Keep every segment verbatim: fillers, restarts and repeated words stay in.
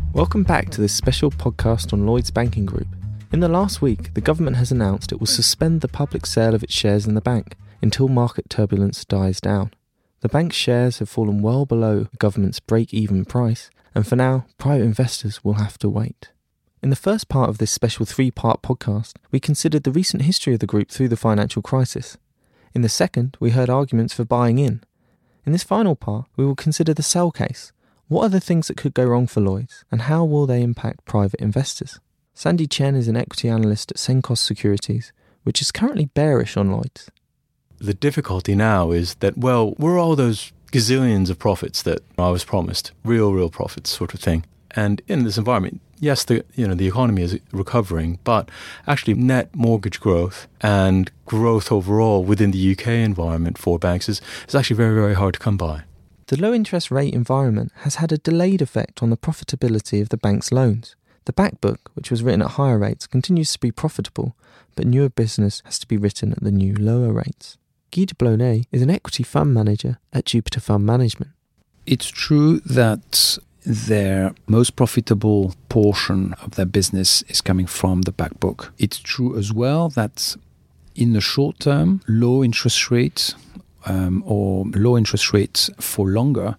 Welcome back to this special podcast on Lloyds Banking Group. In the last week, the government has announced it will suspend the public sale of its shares in the bank until market turbulence dies down. The bank's shares have fallen well below the government's break-even price, and for now, private investors will have to wait. In the first part of this special three-part podcast, we considered the recent history of the group through the financial crisis. In the second, we heard arguments for buying in. In this final part, we will consider the sell case. What are the things that could go wrong for Lloyds, and how will they impact private investors? Sandy Chen is an equity analyst at Cenkos Securities, which is currently bearish on Lloyds. The difficulty now is that, well, we're all those gazillions of profits that I was promised, real, real profits sort of thing. And in this environment, yes, the you know the economy is recovering, but actually net mortgage growth and growth overall within the U K environment for banks is, is actually very, very hard to come by. The low interest rate environment has had a delayed effect on the profitability of the bank's loans. The back book, which was written at higher rates, continues to be profitable, but newer business has to be written at the new lower rates. Guy de Blonay is an equity fund manager at Jupiter Fund Management. It's true that their most profitable portion of their business is coming from the back book. It's true as well that in the short term, low interest rates um, or low interest rates for longer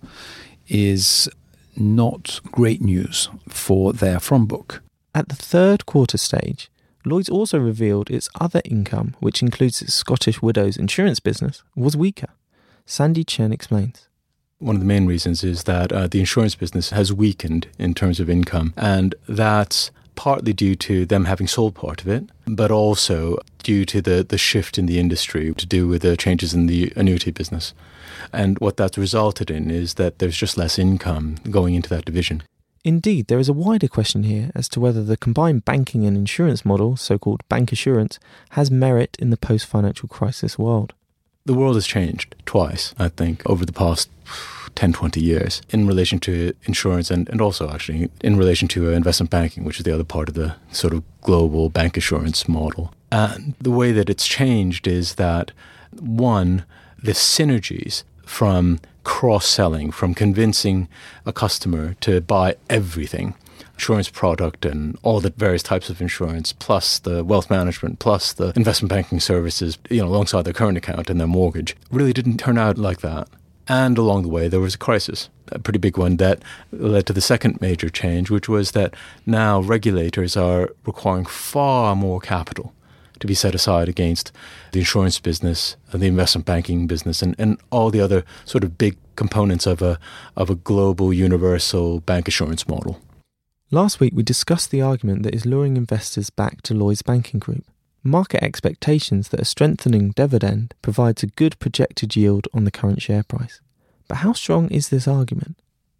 is not great news for their front book. At the third quarter stage, Lloyds also revealed its other income, which includes its Scottish Widows insurance business, was weaker. Sandy Chen explains. One of the main reasons is that uh, the insurance business has weakened in terms of income, and that's partly due to them having sold part of it, but also due to the, the shift in the industry to do with the changes in the annuity business. And what that's resulted in is that there's just less income going into that division. Indeed, there is a wider question here as to whether the combined banking and insurance model, so-called bancassurance, has merit in the post-financial crisis world. The world has changed twice, I think, over the past ten, twenty years in relation to insurance and, and also actually in relation to investment banking, which is the other part of the sort of global bancassurance model. And the way that it's changed is that, one, the synergies from cross-selling, from convincing a customer to buy everything, insurance product and all the various types of insurance, plus the wealth management, plus the investment banking services, you know, alongside their current account and their mortgage, really didn't turn out like that. And along the way, there was a crisis, a pretty big one that led to the second major change, which was that now regulators are requiring far more capital to be set aside against the insurance business and the investment banking business and, and all the other sort of big components of a of a global universal bancassurance model. Last week we discussed the argument that is luring investors back to Lloyds Banking Group. Market expectations that a strengthening dividend provides a good projected yield on the current share price. But how strong is this argument?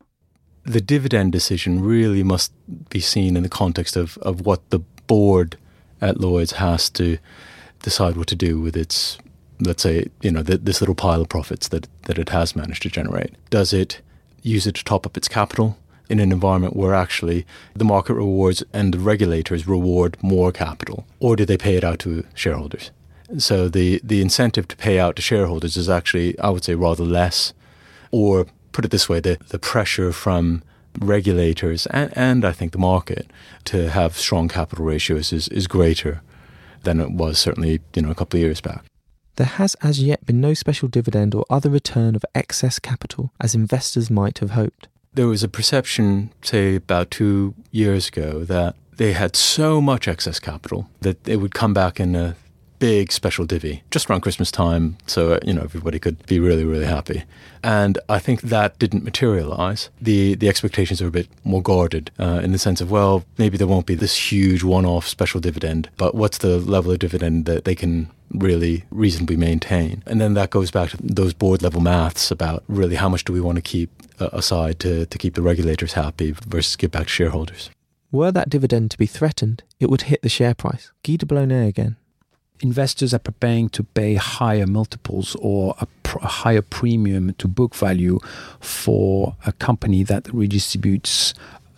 The dividend decision really must be seen in the context of, of what the board at Lloyds has to decide what to do with its, let's say, you know, the, this little pile of profits that, that it has managed to generate. Does it use it to top up its capital in an environment where actually the market rewards and the regulators reward more capital? Or do they pay it out to shareholders? So the, the incentive to pay out to shareholders is actually, I would say, rather less. Or put it this way, the, the pressure from regulators and, and I think the market to have strong capital ratios is, is greater than it was certainly, you know, a couple of years back. There has as yet been no special dividend or other return of excess capital as investors might have hoped. There was a perception, say, about two years ago that they had so much excess capital that it would come back in a big special divvy just around Christmas time, so you know everybody could be really, really happy. And I think that didn't materialize. The the expectations are a bit more guarded uh, in the sense of, well, maybe there won't be this huge one-off special dividend, but what's the level of dividend that they can really reasonably maintain? And then that goes back to those board-level maths about really how much do we want to keep uh, aside to, to keep the regulators happy versus give back to shareholders. Were that dividend to be threatened, it would hit the share price. Guy de Blonay again. Investors are preparing to pay higher multiples or a, pr- a higher premium to book value for a company that redistributes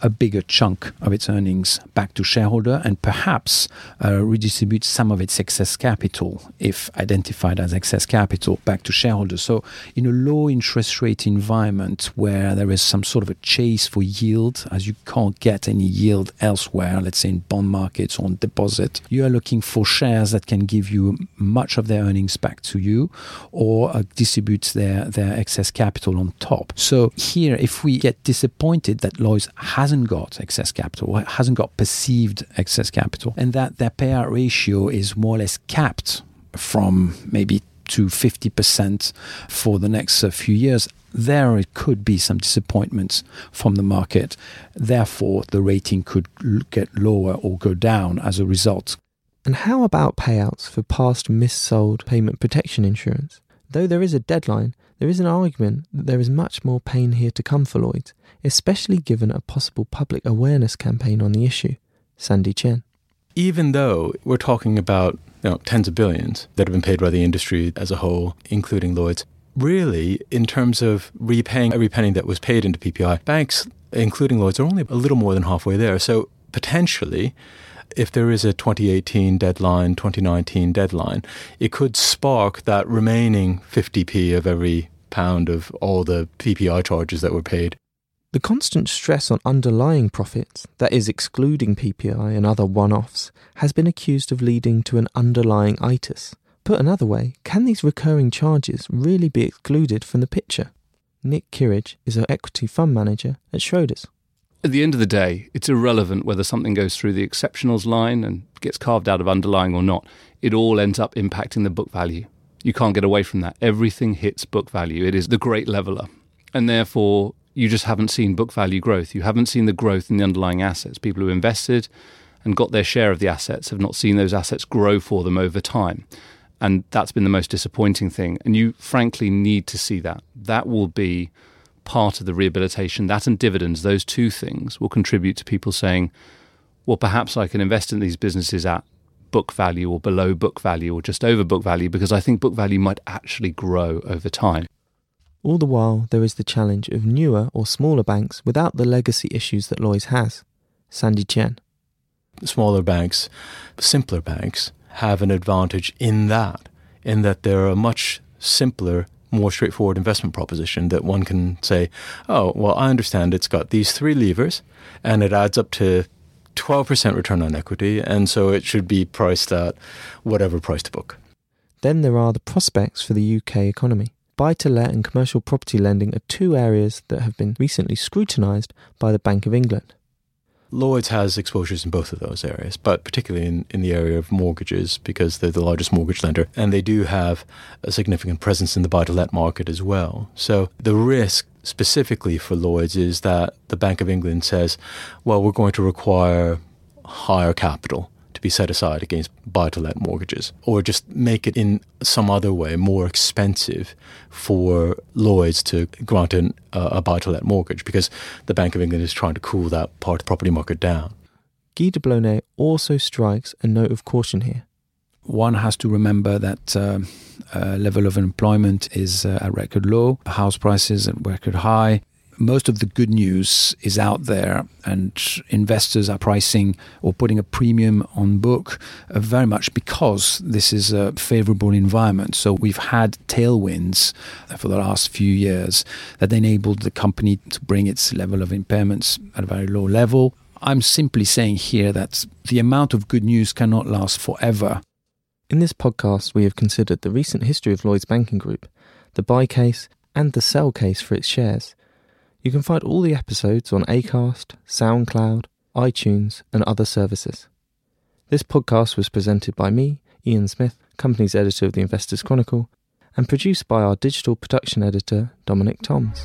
a bigger chunk of its earnings back to shareholder and perhaps uh, redistribute some of its excess capital, if identified as excess capital, back to shareholders. So in a low interest rate environment where there is some sort of a chase for yield, as you can't get any yield elsewhere, let's say in bond markets or on deposit, you are looking for shares that can give you much of their earnings back to you or uh, distribute their, their excess capital on top. So here, if we get disappointed that Lloyds hasn't got excess capital, hasn't got perceived excess capital, and that their payout ratio is more or less capped from maybe to fifty percent for the next uh, few years, there it could be some disappointments from the market. Therefore, the rating could get lower or go down as a result. And how about payouts for past missold payment protection insurance? Though there is a deadline, there is an argument that there is much more pain here to come for Lloyds, especially given a possible public awareness campaign on the issue. Sandy Chen. Even though we're talking about you know, tens of billions that have been paid by the industry as a whole, including Lloyds, really, in terms of repaying every penny that was paid into P P I, banks, including Lloyds, are only a little more than halfway there. So potentially, if there is a twenty eighteen deadline, twenty nineteen deadline, it could spark that remaining fifty p of every pound of all the P P I charges that were paid. The constant stress on underlying profits, that is excluding P P I and other one-offs, has been accused of leading to an underlying itis. Put another way, can these recurring charges really be excluded from the picture? Nick Kirridge is an equity fund manager at Schroders. At the end of the day, it's irrelevant whether something goes through the exceptionals line and gets carved out of underlying or not. It all ends up impacting the book value. You can't get away from that. Everything hits book value. It is the great leveller. And therefore, you just haven't seen book value growth. You haven't seen the growth in the underlying assets. People who invested and got their share of the assets have not seen those assets grow for them over time. And that's been the most disappointing thing. And you frankly need to see that. That will be part of the rehabilitation. That and dividends, those two things will contribute to people saying, well, perhaps I can invest in these businesses at book value or below book value or just over book value because I think book value might actually grow over time. All the while, there is the challenge of newer or smaller banks without the legacy issues that Lloyds has. Sandy Chen. Smaller banks, simpler banks, have an advantage in that, in that they're a much simpler, more straightforward investment proposition that one can say, oh, well, I understand it's got these three levers and it adds up to twelve percent return on equity, and so it should be priced at whatever price to book. Then there are the prospects for the U K economy. Buy-to-let and commercial property lending are two areas that have been recently scrutinised by the Bank of England. Lloyds has exposures in both of those areas, but particularly in, in the area of mortgages because they're the largest mortgage lender, and they do have a significant presence in the buy-to-let market as well. So the risk specifically for Lloyds is that the Bank of England says, well, we're going to require higher capital to be set aside against buy-to-let mortgages, or just make it in some other way more expensive for Lloyds to grant an, uh, a buy-to-let mortgage because the Bank of England is trying to cool that part of the property market down. Guy de Blonay also strikes a note of caution here. One has to remember that uh, uh, level of employment is uh, at record low, house prices at record high. Most of the good news is out there, and investors are pricing or putting a premium on book uh, very much because this is a favorable environment. So we've had tailwinds for the last few years that enabled the company to bring its level of impairments at a very low level. I'm simply saying here that the amount of good news cannot last forever. In this podcast, we have considered the recent history of Lloyds Banking Group, the buy case and the sell case for its shares. You can find all the episodes on Acast, SoundCloud, iTunes and other services. This podcast was presented by me, Ian Smith, company's editor of the Investors Chronicle, and produced by our digital production editor, Dominic Toms.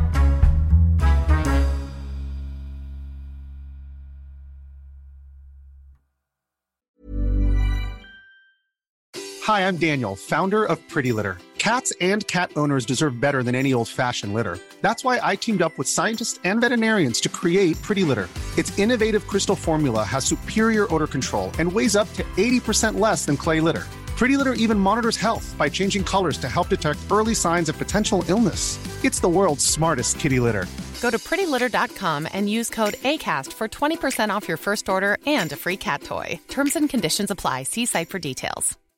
Hi, I'm Daniel, founder of Pretty Litter. Cats and cat owners deserve better than any old-fashioned litter. That's why I teamed up with scientists and veterinarians to create Pretty Litter. Its innovative crystal formula has superior odor control and weighs up to eighty percent less than clay litter. Pretty Litter even monitors health by changing colors to help detect early signs of potential illness. It's the world's smartest kitty litter. Go to pretty litter dot com and use code ACAST for twenty percent off your first order and a free cat toy. Terms and conditions apply. See site for details.